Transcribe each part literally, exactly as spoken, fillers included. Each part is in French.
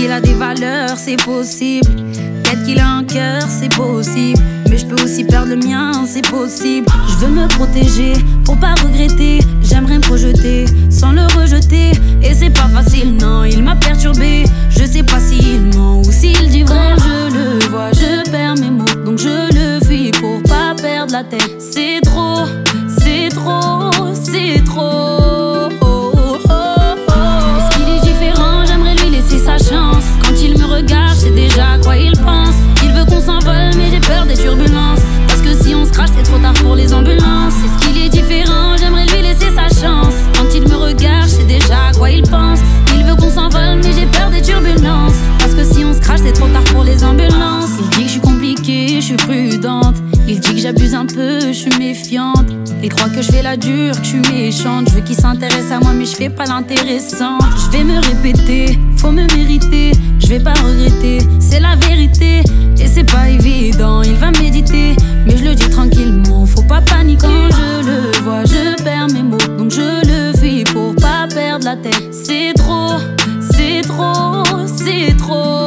qu'il a des valeurs, c'est possible. Peut-être qu'il a un cœur, c'est possible. Mais je peux aussi perdre le mien, c'est possible. Je veux me protéger pour pas regretter. J'aimerais me projeter sans le rejeter. Et c'est pas facile, non, il m'a perturbé. Je sais pas s'il ment ou s'il dit vrai. Quand je le vois, je perds mes mots. Donc je le fuis pour pas perdre la tête. C'est trop, c'est trop, c'est trop. Est-ce qu'il est différent? J'aimerais lui laisser sa chance. Quand il me regarde, c'est déjà à quoi il pense. Il veut qu'on s'envole, mais j'ai peur des turbulences. Parce que si on se crache, c'est trop tard pour les ambulances. Est-ce qu'il est différent? J'aimerais lui laisser sa chance. Quand il me regarde, c'est déjà à quoi il pense. Il veut qu'on s'envole, mais j'ai peur des turbulences. Parce que si on se crache, c'est trop tard pour les ambulances. Il dit que je suis compliquée, je suis prudente. Il dit que j'abuse un peu, je suis méfiante. Il croit que je fais la dure, que je suis méchante. Je veux qu'il s'intéresse à moi, mais je fais pas l'intéressante. Je vais me répéter, faut me mériter. Je vais pas regretter, c'est la vérité. Et c'est pas évident, il va méditer. Mais je le dis tranquillement, faut pas paniquer. Quand je le vois, je perds mes mots. Donc je le fuis pour pas perdre la tête. C'est trop, c'est trop, c'est trop.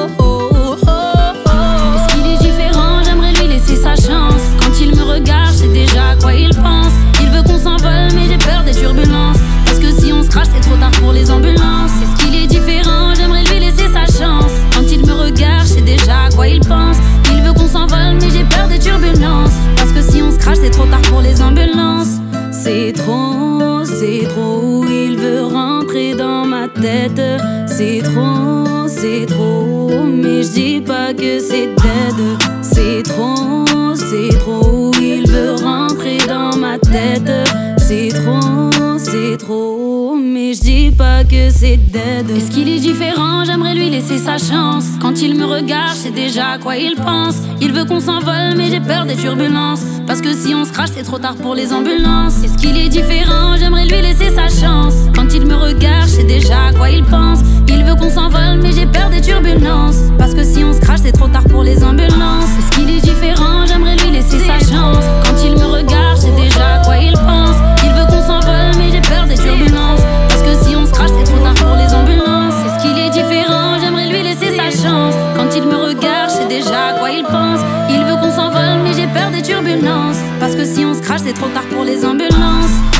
Est-ce qu'il est différent? J'aimerais lui laisser sa chance. Quand il me regarde, c'est déjà à quoi il pense. Il veut qu'on s'envole, mais j'ai peur des turbulences. Parce que si on se crache, c'est trop tard pour les ambulances. Est-ce qu'il est différent? J'aimerais lui laisser sa chance. Quand il me regarde, c'est déjà à quoi il pense. Il veut qu'on s'envole, mais j'ai peur des turbulences. Parce que si on se crache, c'est trop tard pour les ambulances. C'est trop, c'est trop. Il veut rentrer dans ma tête. C'est trop, c'est trop. Mais je dis pas que c'est dead. C'est trop, c'est trop. Il veut rentrer dans ma tête. C'est trop, c'est trop. Mais je dis pas que c'est dead. Est-ce qu'il est différent? J'aimerais lui laisser sa chance. Quand il me regarde, c'est déjà à quoi il pense. Il veut qu'on s'envole, mais j'ai peur des turbulences. Parce que si on se crache, c'est trop tard pour les ambulances. Est-ce qu'il est différent? J'aimerais lui laisser sa chance. Quand il me regarde, c'est déjà à quoi il pense. Il veut qu'on s'envole, mais j'ai peur des turbulences. Parce que si on se crache, c'est trop tard pour les ambulances. Est-ce qu'il est différent? J'aimerais lui laisser sa chance. Quand il me regarde, c'est déjà à quoi il pense. Il veut qu'on s'envole, mais j'ai peur des turbulences. Parce que si on se crache, c'est trop tard pour les ambulances. Est-ce qu'il est différent? J'aimerais lui laisser sa chance. Quand il me regarde, c'est déjà à quoi il pense. Il veut qu'on s'envole, mais j'ai peur des turbulences. Parce que si on se crache, c'est trop tard pour les ambulances.